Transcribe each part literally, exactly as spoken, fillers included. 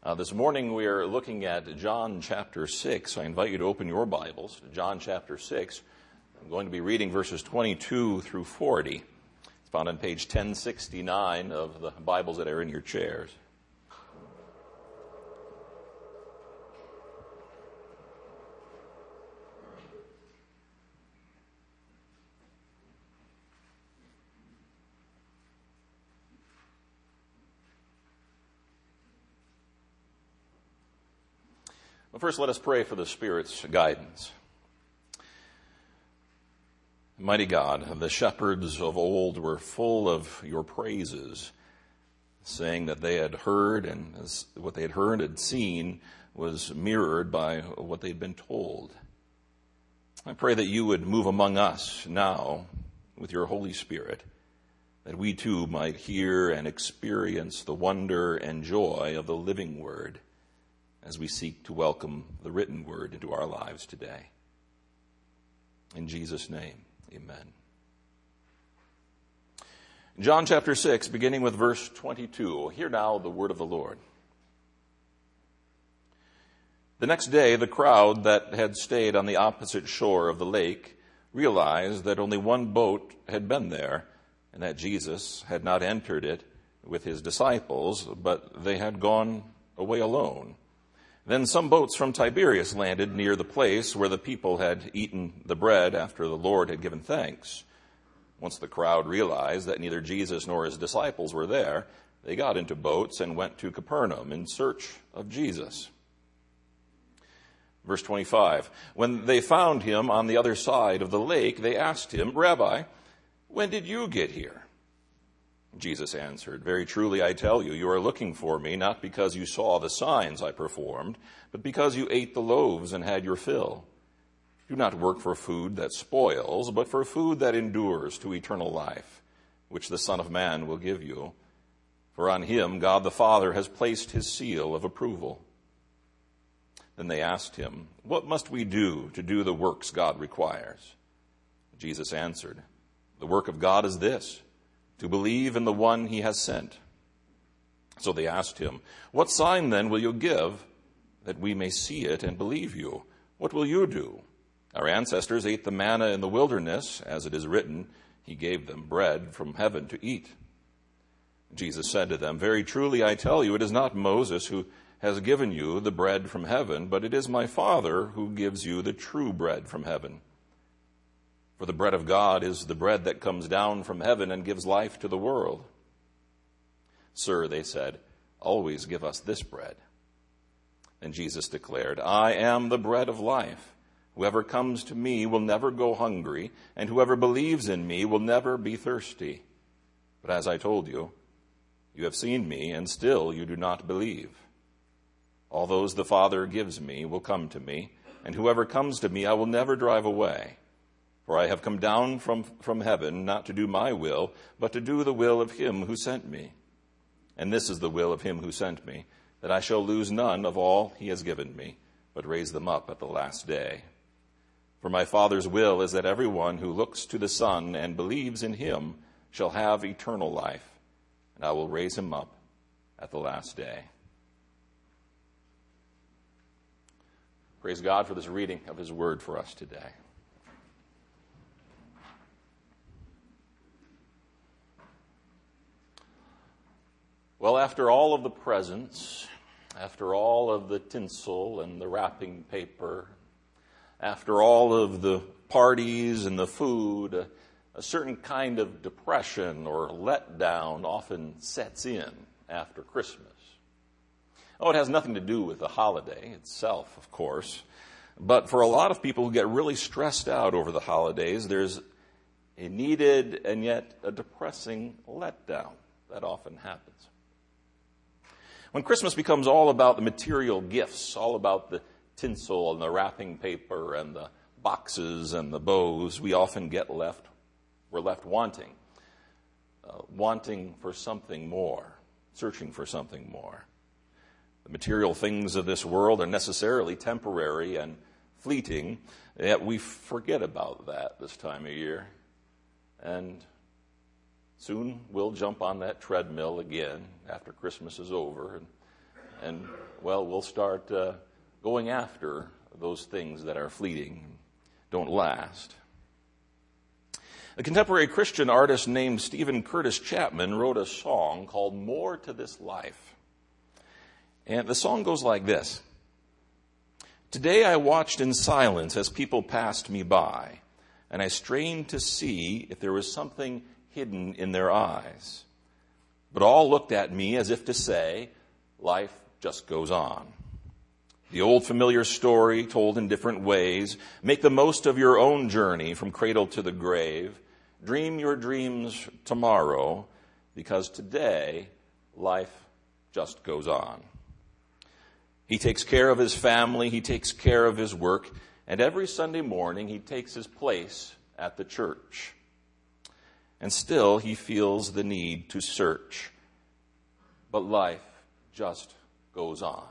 Uh, this morning we are looking at John chapter six. I invite you to open your Bibles to John chapter six. I'm going to be reading verses twenty-two through forty. It's found on page ten sixty-nine of the Bibles that are in your chairs. Well, first, let us pray for the Spirit's guidance. Mighty God, the shepherds of old were full of your praises, saying that they had heard, and what they had heard and seen was mirrored by what they'd been told. I pray that you would move among us now with your Holy Spirit, that we too might hear and experience the wonder and joy of the living Word, as we seek to welcome the written word into our lives today. In Jesus' name, amen. John chapter six, beginning with verse twenty-two. Hear now the word of the Lord. The next day, the crowd that had stayed on the opposite shore of the lake realized that only one boat had been there, and that Jesus had not entered it with his disciples, but they had gone away alone. Then some boats from Tiberias landed near the place where the people had eaten the bread after the Lord had given thanks. Once the crowd realized that neither Jesus nor his disciples were there, they got into boats and went to Capernaum in search of Jesus. Verse twenty-five, when they found him on the other side of the lake, they asked him, "Rabbi, when did you get here?" Jesus answered, "Very truly I tell you, you are looking for me not because you saw the signs I performed, but because you ate the loaves and had your fill. Do not work for food that spoils, but for food that endures to eternal life, which the Son of Man will give you. For on him God the Father has placed his seal of approval." Then they asked him, "What must we do to do the works God requires?" Jesus answered, "The work of God is this, to believe in the one he has sent." So they asked him, "What sign then will you give that we may see it and believe you? What will you do? Our ancestors ate the manna in the wilderness, as it is written, he gave them bread from heaven to eat." Jesus said to them, "Very truly I tell you, it is not Moses who has given you the bread from heaven, but it is my Father who gives you the true bread from heaven. For the bread of God is the bread that comes down from heaven and gives life to the world." "Sir," they said, "always give us this bread." And Jesus declared, "I am the bread of life. Whoever comes to me will never go hungry, and whoever believes in me will never be thirsty. But as I told you, you have seen me, and still you do not believe. All those the Father gives me will come to me, and whoever comes to me I will never drive away. For I have come down from, from heaven not to do my will, but to do the will of him who sent me. And this is the will of him who sent me, that I shall lose none of all he has given me, but raise them up at the last day. For my Father's will is that everyone who looks to the Son and believes in him shall have eternal life, and I will raise him up at the last day." Praise God for this reading of his word for us today. Well, after all of the presents, after all of the tinsel and the wrapping paper, after all of the parties and the food, a, a certain kind of depression or letdown often sets in after Christmas. Oh, it has nothing to do with the holiday itself, of course, but for a lot of people who get really stressed out over the holidays, there's a needed and yet a depressing letdown that often happens. When Christmas becomes all about the material gifts, all about the tinsel and the wrapping paper and the boxes and the bows, we often get left, we're left wanting, uh, wanting for something more, searching for something more. The material things of this world are necessarily temporary and fleeting, yet we forget about that this time of year. And soon we'll jump on that treadmill again after Christmas is over and, and well, we'll start uh, going after those things that are fleeting, don't last. A contemporary Christian artist named Stephen Curtis Chapman wrote a song called More to This Life. And the song goes like this. Today I watched in silence as people passed me by, and I strained to see if there was something hidden in their eyes. But all looked at me as if to say, life just goes on. The old familiar story told in different ways. Make the most of your own journey from cradle to the grave. Dream your dreams tomorrow, because today life just goes on. He takes care of his family, he takes care of his work, and every Sunday morning he takes his place at the church. And still he feels the need to search. But life just goes on.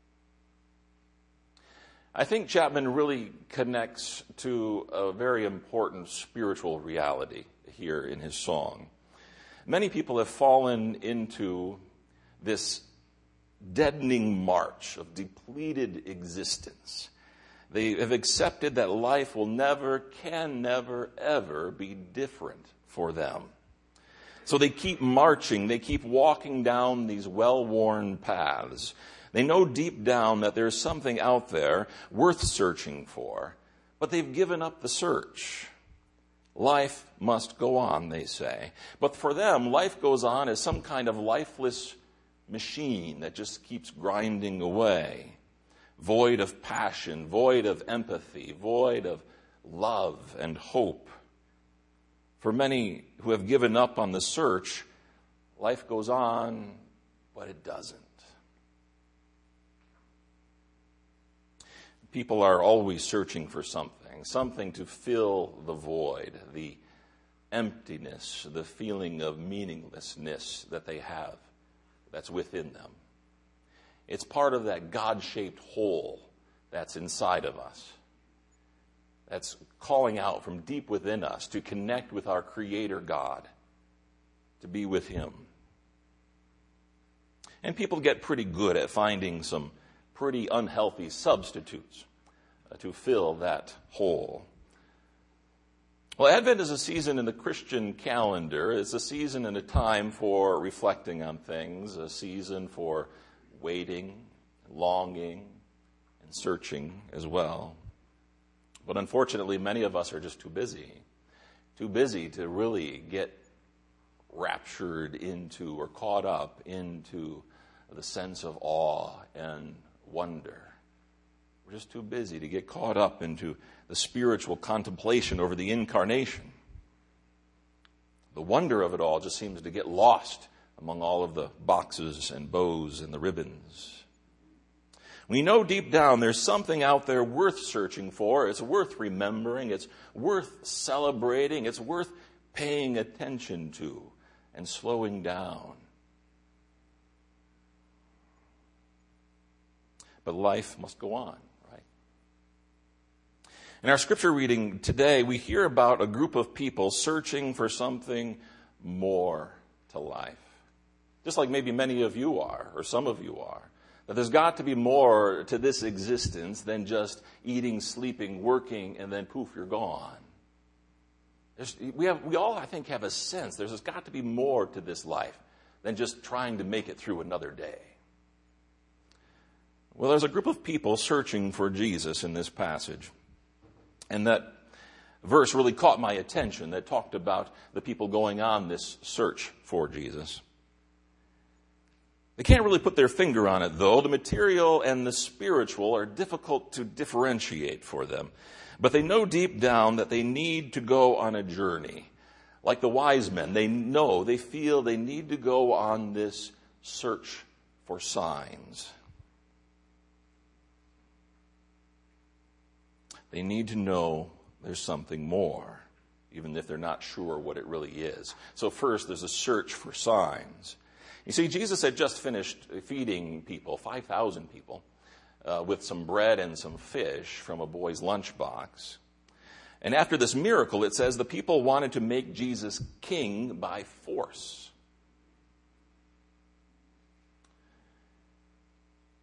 I think Chapman really connects to a very important spiritual reality here in his song. Many people have fallen into this deadening march of depleted existence. They have accepted that life will never, can never, ever be different for them. So they keep marching, they keep walking down these well-worn paths. They know deep down that there's something out there worth searching for, but they've given up the search. Life must go on, they say. But for them, life goes on as some kind of lifeless machine that just keeps grinding away, void of passion, void of empathy, void of love and hope. For many who have given up on the search, life goes on, but it doesn't. People are always searching for something, something to fill the void, the emptiness, the feeling of meaninglessness that they have that's within them. It's part of that God-shaped hole that's inside of us, that's calling out from deep within us to connect with our Creator God, to be with Him. And people get pretty good at finding some pretty unhealthy substitutes uh, to fill that hole. Well, Advent is a season in the Christian calendar. It's a season and a time for reflecting on things, a season for waiting, longing, and searching as well. But unfortunately, many of us are just too busy, too busy to really get raptured into or caught up into the sense of awe and wonder. We're just too busy to get caught up into the spiritual contemplation over the incarnation. The wonder of it all just seems to get lost among all of the boxes and bows and the ribbons. We know deep down there's something out there worth searching for. It's worth remembering. It's worth celebrating. It's worth paying attention to and slowing down. But life must go on, right? In our scripture reading today, we hear about a group of people searching for something more to life. Just like maybe many of you are, or some of you are. That there's got to be more to this existence than just eating, sleeping, working, and then poof, you're gone. There's, we have, we all, I think, have a sense there's got to be more to this life than just trying to make it through another day. Well, there's a group of people searching for Jesus in this passage. And that verse really caught my attention, that talked about the people going on this search for Jesus. They can't really put their finger on it, though. The material and the spiritual are difficult to differentiate for them. But they know deep down that they need to go on a journey. Like the wise men, they know, they feel they need to go on this search for signs. They need to know there's something more, even if they're not sure what it really is. So first, there's a search for signs. You see, Jesus had just finished feeding people, five thousand people, uh, with some bread and some fish from a boy's lunchbox. And after this miracle, it says the people wanted to make Jesus king by force.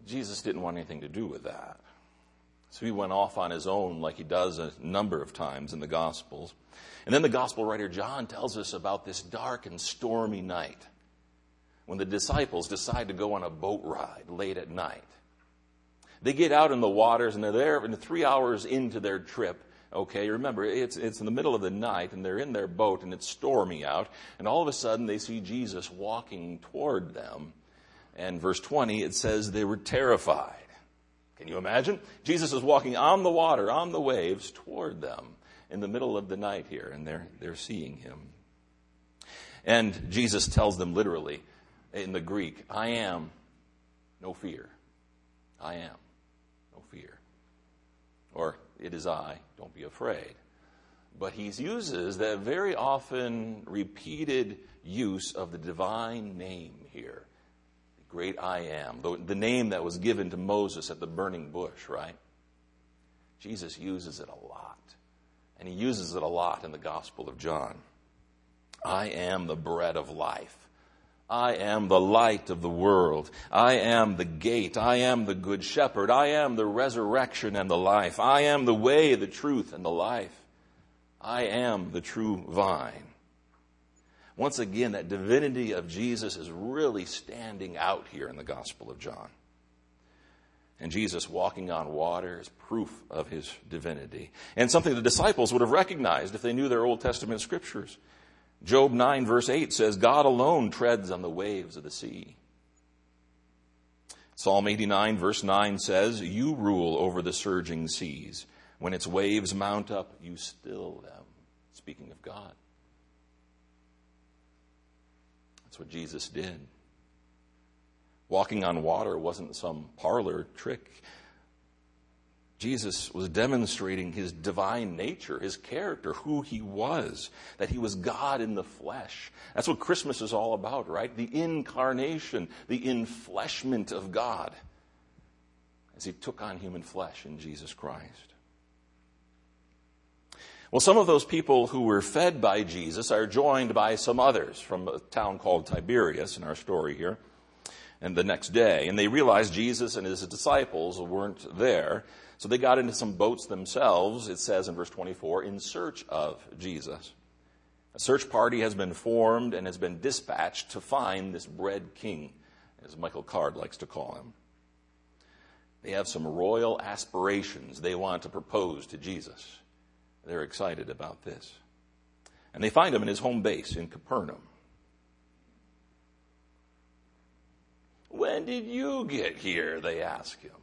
Jesus didn't want anything to do with that. So he went off on his own like he does a number of times in the Gospels. And then the Gospel writer John tells us about this dark and stormy night when the disciples decide to go on a boat ride late at night. They get out in the waters and they're there and three hours into their trip. Okay, remember, it's it's in the middle of the night and they're in their boat and it's stormy out. And all of a sudden they see Jesus walking toward them. And verse twenty, it says they were terrified. Can you imagine? Jesus is walking on the water, on the waves, toward them in the middle of the night here. And they're they're seeing him. And Jesus tells them literally in the Greek, I am, no fear. I am, no fear. Or, it is I, don't be afraid. But he uses that very often repeated use of the divine name here. The great I am. The, the name that was given to Moses at the burning bush, right? Jesus uses it a lot. And he uses it a lot in the Gospel of John. I am the bread of life. I am the light of the world. I am the gate. I am the good shepherd. I am the resurrection and the life. I am the way, the truth, and the life. I am the true vine. Once again, that divinity of Jesus is really standing out here in the Gospel of John. And Jesus walking on water is proof of his divinity. And something the disciples would have recognized if they knew their Old Testament scriptures. Job nine verse eight says, God alone treads on the waves of the sea. Psalm eighty-nine verse nine says, you rule over the surging seas. When its waves mount up, you still them. Speaking of God. That's what Jesus did. Walking on water wasn't some parlor trick. Jesus was demonstrating his divine nature, his character, who he was, that he was God in the flesh. That's what Christmas is all about, right? The incarnation, the enfleshment of God as he took on human flesh in Jesus Christ. Well, some of those people who were fed by Jesus are joined by some others from a town called Tiberias in our story here, and the next day. And they realized Jesus and his disciples weren't there. So they got into some boats themselves, it says in verse twenty-four, in search of Jesus. A search party has been formed and has been dispatched to find this bread king, as Michael Card likes to call him. They have some royal aspirations they want to propose to Jesus. They're excited about this. And they find him in his home base in Capernaum. When did you get here? They ask him.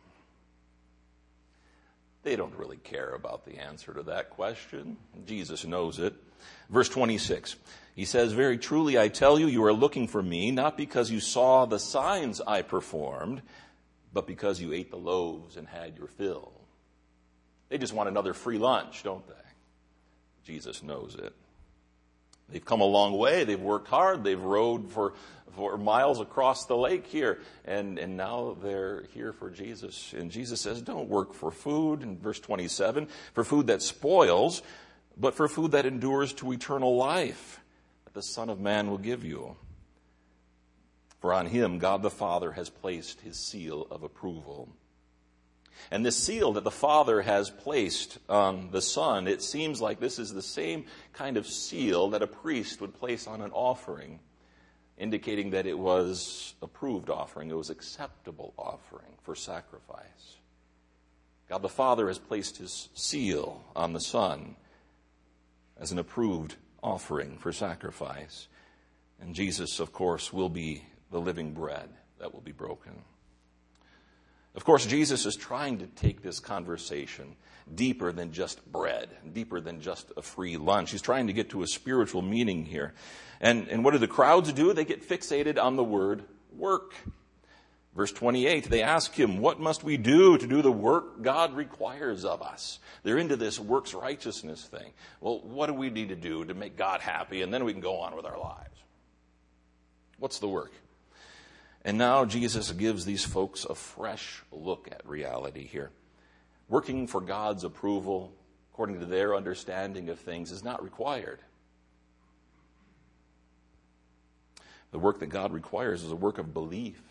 They don't really care about the answer to that question. Jesus knows it. Verse twenty-six, he says, very truly I tell you, you are looking for me, not because you saw the signs I performed, but because you ate the loaves and had your fill. They just want another free lunch, don't they? Jesus knows it. They've come a long way. They've worked hard. They've rowed for, for miles across the lake here. And, and now they're here for Jesus. And Jesus says, don't work for food, in verse twenty-seven, for food that spoils, but for food that endures to eternal life, that the Son of Man will give you. For on him God the Father has placed his seal of approval. And this seal that the Father has placed on the Son, it seems like this is the same kind of seal that a priest would place on an offering, indicating that it was approved offering, it was acceptable offering for sacrifice. God the Father has placed his seal on the Son as an approved offering for sacrifice. And Jesus, of course, will be the living bread that will be broken. Of course, Jesus is trying to take this conversation deeper than just bread, deeper than just a free lunch. He's trying to get to a spiritual meaning here. And, and what do the crowds do? They get fixated on the word work. Verse twenty-eight, they ask him, what must we do to do the work God requires of us? They're into this works righteousness thing. Well, what do we need to do to make God happy, and then we can go on with our lives? What's the work? And now Jesus gives these folks a fresh look at reality here. Working for God's approval, according to their understanding of things, is not required. The work that God requires is a work of belief.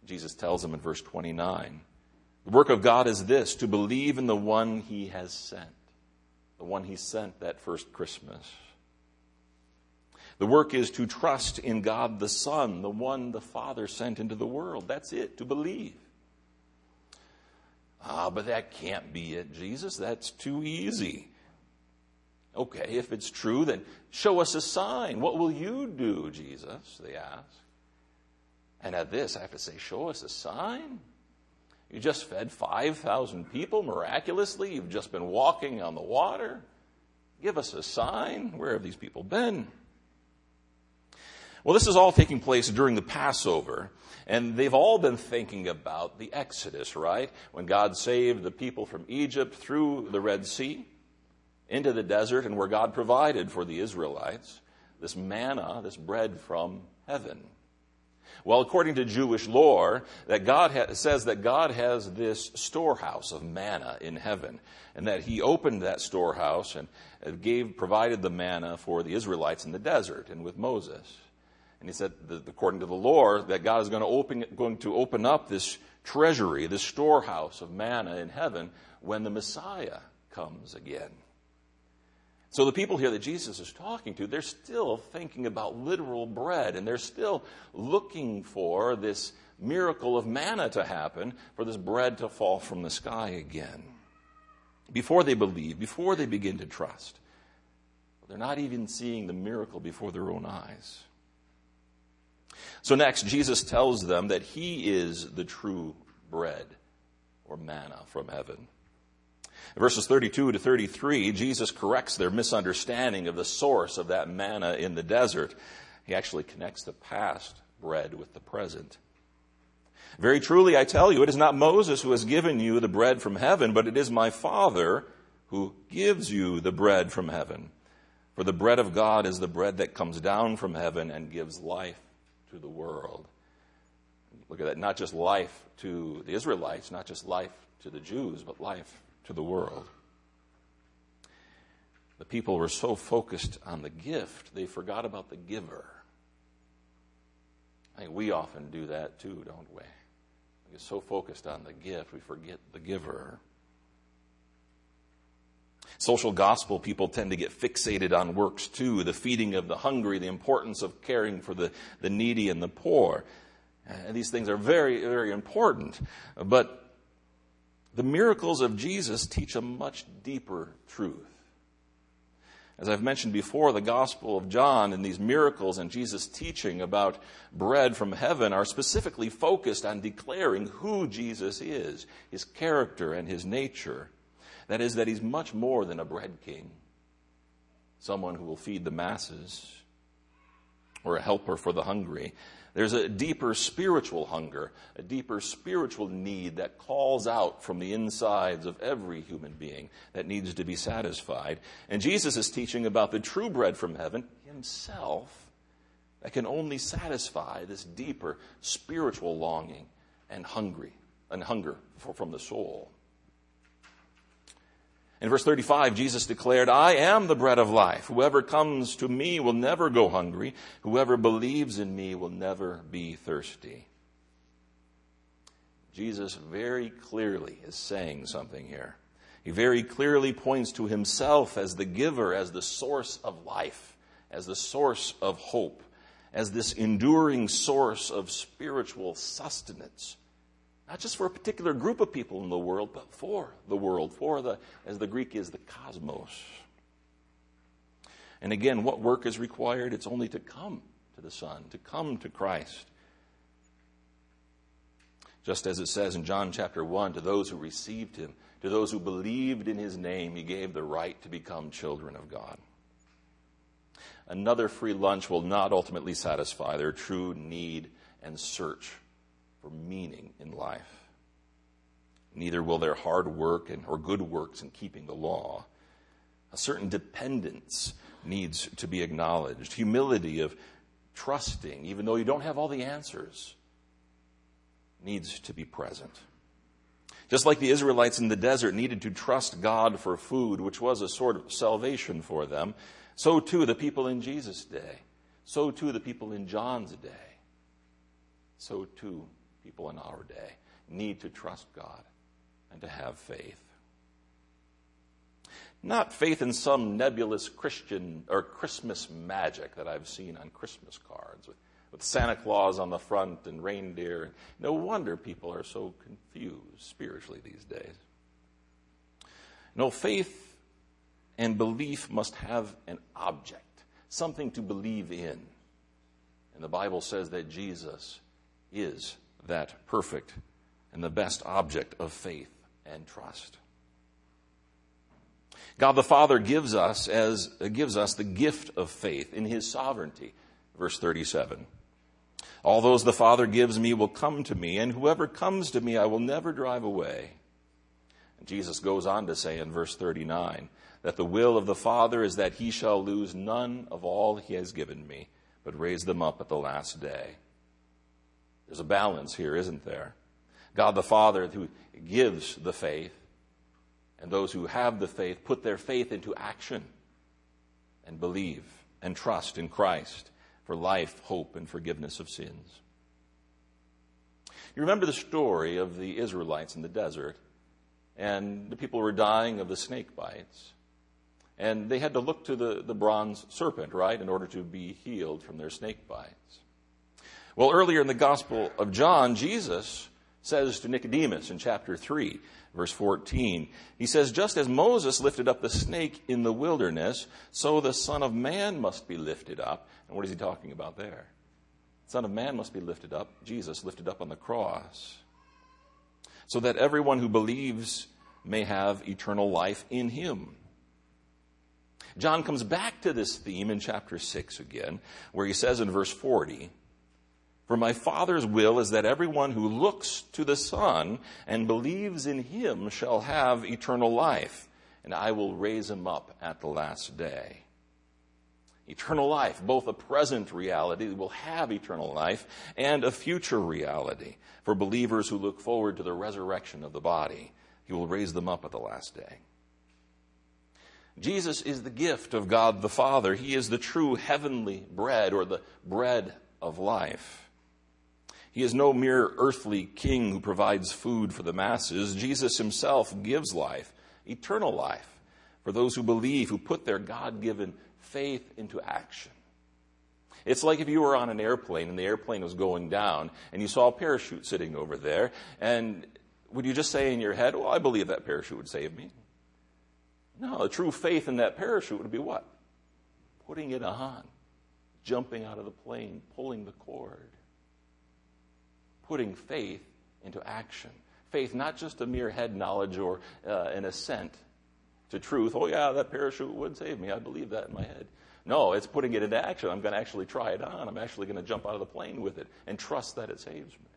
Jesus tells them in verse twenty-nine, the work of God is this, to believe in the one he has sent, the one he sent that first Christmas. The work is to trust in God the Son, the one the Father sent into the world. That's it, to believe. Ah, but that can't be it, Jesus. That's too easy. Okay, if it's true, then show us a sign. What will you do, Jesus? They ask. And at this, I have to say, show us a sign? You just fed five thousand people miraculously. You've just been walking on the water. Give us a sign. Where have these people been? Well, this is all taking place during the Passover, and they've all been thinking about the Exodus, right? When God saved the people from Egypt through the Red Sea into the desert, and where God provided for the Israelites this manna, this bread from heaven. Well, according to Jewish lore, that God ha- says that God has this storehouse of manna in heaven, and that he opened that storehouse and gave, provided the manna for the Israelites in the desert and with Moses. And he said, that according to the lore, that God is going to open, going to open up this treasury, this storehouse of manna in heaven when the Messiah comes again. So the people here that Jesus is talking to, they're still thinking about literal bread, and they're still looking for this miracle of manna to happen, for this bread to fall from the sky again. Before they believe, before they begin to trust, they're not even seeing the miracle before their own eyes. So next, Jesus tells them that he is the true bread, or manna from heaven. In verses thirty-two to thirty-three, Jesus corrects their misunderstanding of the source of that manna in the desert. He actually connects the past bread with the present. Very truly, I tell you, it is not Moses who has given you the bread from heaven, but it is my Father who gives you the bread from heaven. For the bread of God is the bread that comes down from heaven and gives life to the world. Look at that, not just life to the Israelites, not just life to the Jews, but life to the world. The people were so focused on the gift, they forgot about the giver. I think we often do that too, don't we? We get so focused on the gift, we forget the giver. Social gospel people tend to get fixated on works too, the feeding of the hungry, the importance of caring for the, the needy and the poor. And these things are very, very important. But the miracles of Jesus teach a much deeper truth. As I've mentioned before, the Gospel of John and these miracles and Jesus' teaching about bread from heaven are specifically focused on declaring who Jesus is, his character and his nature. That is, that he's much more than a bread king, someone who will feed the masses, or a helper for the hungry. There's a deeper spiritual hunger, a deeper spiritual need that calls out from the insides of every human being that needs to be satisfied. And Jesus is teaching about the true bread from heaven himself that can only satisfy this deeper spiritual longing and hungry and hunger for, from the soul. In verse thirty-five, Jesus declared, I am the bread of life. Whoever comes to me will never go hungry. Whoever believes in me will never be thirsty. Jesus very clearly is saying something here. He very clearly points to himself as the giver, as the source of life, as the source of hope, as this enduring source of spiritual sustenance. Not just for a particular group of people in the world, but for the world, for the, as the Greek is, the cosmos. And again, what work is required? It's only to come to the Son, to come to Christ. Just as it says in John chapter one, to those who received him, to those who believed in his name, he gave the right to become children of God. Another free lunch will not ultimately satisfy their true need and search for meaning in life. Neither will their hard work and, or good works in keeping the law. A certain dependence needs to be acknowledged. Humility of trusting, even though you don't have all the answers, needs to be present. Just like the Israelites in the desert needed to trust God for food, which was a sort of salvation for them, so too the people in Jesus' day. So too the people in John's day. So too people in our day need to trust God and to have faith. Not faith in some nebulous Christian or Christmas magic that I've seen on Christmas cards with, with Santa Claus on the front and reindeer. No wonder people are so confused spiritually these days. No, faith and belief must have an object, something to believe in. And the Bible says that Jesus is that perfect and the best object of faith and trust. God the Father gives us as uh, gives us the gift of faith in his sovereignty. Verse thirty-seven. All those the Father gives me will come to me, and whoever comes to me I will never drive away. And Jesus goes on to say in verse thirty-nine that the will of the Father is that he shall lose none of all he has given me, but raise them up at the last day. There's a balance here, isn't there? God the Father who gives the faith, and those who have the faith put their faith into action and believe and trust in Christ for life, hope, and forgiveness of sins. You remember the story of the Israelites in the desert, and the people were dying of the snake bites. And they had to look to the, the bronze serpent, right, in order to be healed from their snake bites. Well, earlier in the Gospel of John, Jesus says to Nicodemus in chapter three, verse fourteen, he says, just as Moses lifted up the snake in the wilderness, so the Son of Man must be lifted up. And what is he talking about there? The Son of Man must be lifted up, Jesus lifted up on the cross, so that everyone who believes may have eternal life in him. John comes back to this theme in chapter six again, where he says in verse forty, for my Father's will is that everyone who looks to the Son and believes in him shall have eternal life, and I will raise him up at the last day. Eternal life, both a present reality, will have eternal life, and a future reality for believers who look forward to the resurrection of the body. He will raise them up at the last day. Jesus is the gift of God the Father. He is the true heavenly bread, or the bread of life. He is no mere earthly king who provides food for the masses. Jesus himself gives life, eternal life, for those who believe, who put their God-given faith into action. It's like if you were on an airplane and the airplane was going down and you saw a parachute sitting over there, and would you just say in your head, well, I believe that parachute would save me? No, the true faith in that parachute would be what? Putting it on, jumping out of the plane, pulling the cord. Putting faith into action. Faith, not just a mere head knowledge or uh, an assent to truth. Oh yeah, that parachute would save me. I believe that in my head. No, it's putting it into action. I'm going to actually try it on. I'm actually going to jump out of the plane with it and trust that it saves me.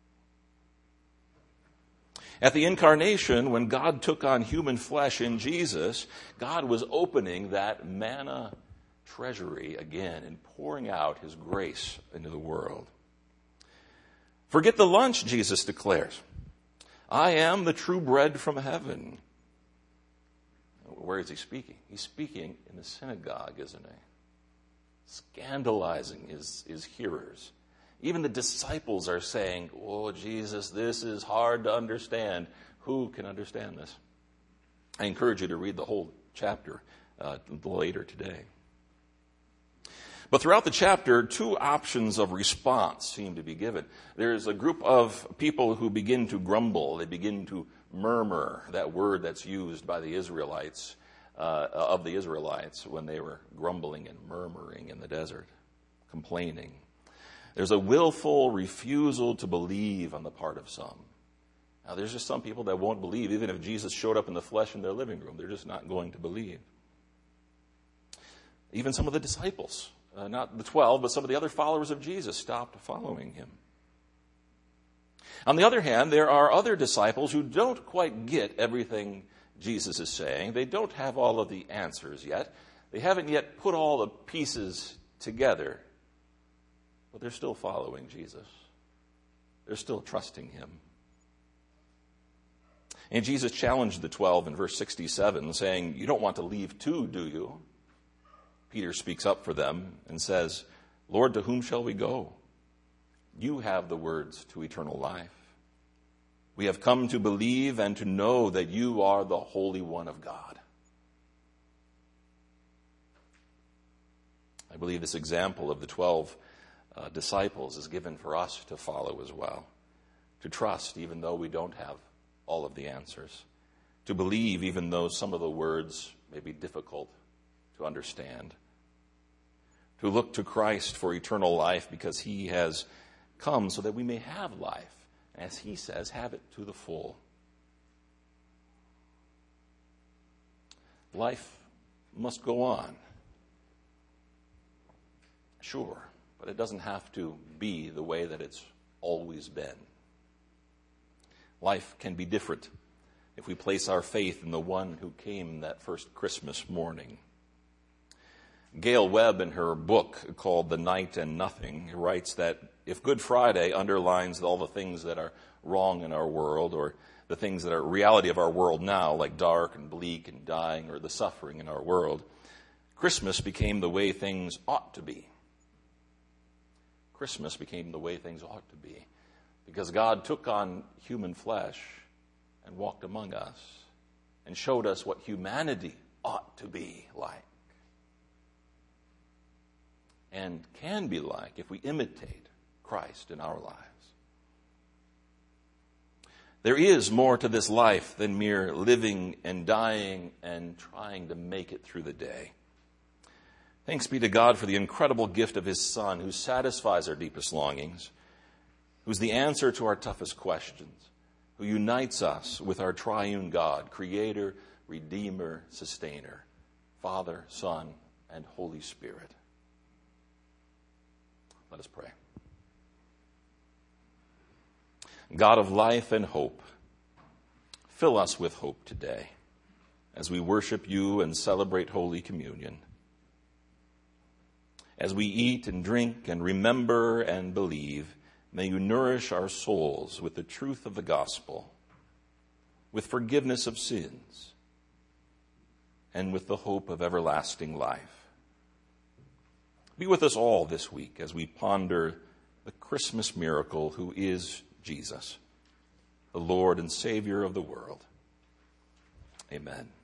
At the incarnation, when God took on human flesh in Jesus, God was opening that manna treasury again and pouring out his grace into the world. Forget the lunch, Jesus declares. I am the true bread from heaven. Where is he speaking? He's speaking in the synagogue, isn't he? Scandalizing his, his hearers. Even the disciples are saying, oh, Jesus, this is hard to understand. Who can understand this? I encourage you to read the whole chapter uh, later today. But throughout the chapter, two options of response seem to be given. There's a group of people who begin to grumble. They begin to murmur, that word that's used by the Israelites, uh, of the Israelites when they were grumbling and murmuring in the desert, complaining. There's a willful refusal to believe on the part of some. Now, there's just some people that won't believe, even if Jesus showed up in the flesh in their living room. They're just not going to believe. Even some of the disciples. Uh, not the twelve, but some of the other followers of Jesus stopped following him. On the other hand, there are other disciples who don't quite get everything Jesus is saying. They don't have all of the answers yet. They haven't yet put all the pieces together. But they're still following Jesus. They're still trusting him. And Jesus challenged the twelve in verse sixty-seven, saying, you don't want to leave too, do you? Peter speaks up for them and says, Lord, to whom shall we go? You have the words to eternal life. We have come to believe and to know that you are the Holy One of God. I believe this example of the twelve uh, disciples is given for us to follow as well. To trust even though we don't have all of the answers. To believe even though some of the words may be difficult to understand. To look to Christ for eternal life because he has come so that we may have life. As he says, have it to the full. Life must go on. Sure, but it doesn't have to be the way that it's always been. Life can be different if we place our faith in the one who came that first Christmas morning. Gail Webb, in her book called The Night and Nothing, writes that if Good Friday underlines all the things that are wrong in our world, or the things that are reality of our world now, like dark and bleak and dying, or the suffering in our world, Christmas became the way things ought to be. Christmas became the way things ought to be, because God took on human flesh and walked among us and showed us what humanity ought to be like and can be like if we imitate Christ in our lives. There is more to this life than mere living and dying and trying to make it through the day. Thanks be to God for the incredible gift of his Son, who satisfies our deepest longings, who's the answer to our toughest questions, who unites us with our triune God, Creator, Redeemer, Sustainer, Father, Son, and Holy Spirit. Let us pray. God of life and hope, fill us with hope today as we worship you and celebrate Holy Communion. As we eat and drink and remember and believe, may you nourish our souls with the truth of the gospel, with forgiveness of sins, and with the hope of everlasting life. Be with us all this week as we ponder the Christmas miracle who is Jesus, the Lord and Savior of the world. Amen.